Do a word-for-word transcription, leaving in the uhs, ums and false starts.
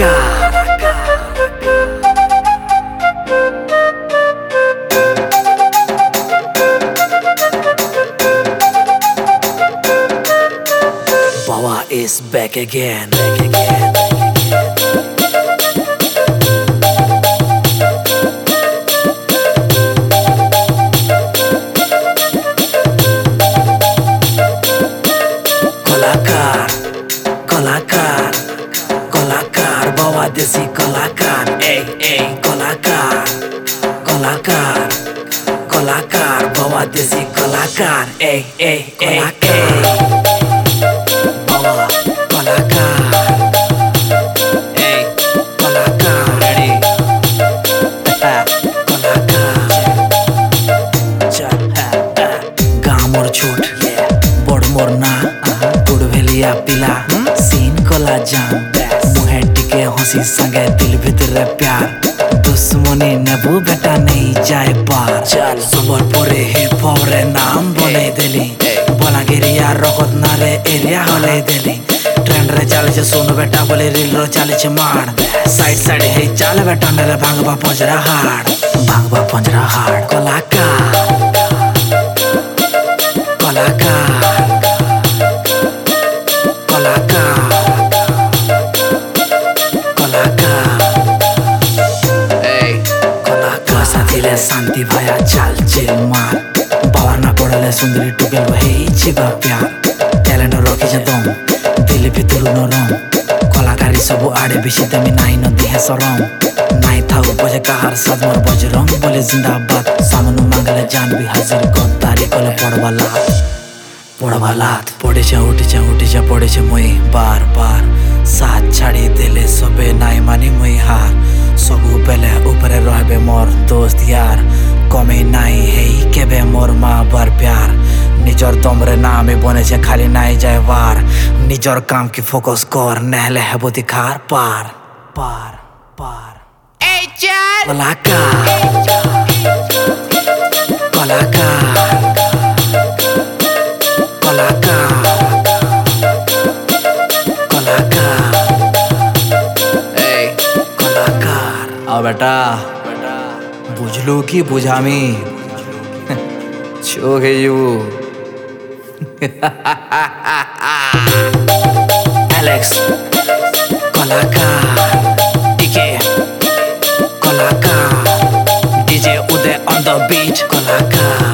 कलाकार। Bawa is back again, back again, back again. कलाकार, कलाकार, कलाकार, बाबा देसी कलाकार, ए ए कलाकार, कलाकार, कलाकार, बाबा देसी कलाकार, ए ए कलाकार, बाबा कलाकार, ए कलाकार, रेडी, कलाकार, गाँव मोर छोट, बड़ मोर ना, बुढ़वेलिया पिला, सीन कला जान, मुहे टिके हंसी संगे दिल भीतर प्यार, दुश्मनी नेबू बेटा नहीं जाए पार। चल संबलपुरे हिप हॉप रे नाम बने देली, बलांगिरिया रखत ना रे एरिया हले देली, ट्रेंड रे चाले छे सुन बेटा बोले रील रो चाले छे मार, साइड साइड हे चाल बेटा नेरे भांगबा पंजरा हाड़, भांगबा पंजरा हाड़। कलाकार, कलाकार, कलाकार, कलाकार, कलाकार साथीले शांति भया चाल चिल मार, बावर ना पड़ले सुंदरी टुकेल वही छिबा प्यार, टैलेंट रखी जे दम दिल भितर नरम, कलाकारी सब आड़े बेसी दामी नाई न दिहे सरम, नाई थाउ बजे काहार सदमर बजरंग बोले जिंदाबाद, सामनु मांगले जान भी हाजिर गद्दारी कले पड़वाला पड़वालात पड़े छे उठे छे उठे छे पड़े छे मुई बार बार, साथ छाड़ी देले सबे नाई मानी मुई हार, सबु बेले ऊपरे रहबे मोर दोस्त यार, कमी नाई हेई केबे मोर माँ बार प्यार, निजर दमरे नामे बने छे खाली नाई जाए वार, निजर काम की फोकस कर नहले हेबो दिखार पार पार पार। ए चल कलाकार, कलाकार, कलाकार, कलाकार, ए कलाकार। आओ बेटा बुझलू की बुझामी छो गई वो एलेक्स कलाकार, डीके कलाकार, DJ Uday on the beat कलाकार।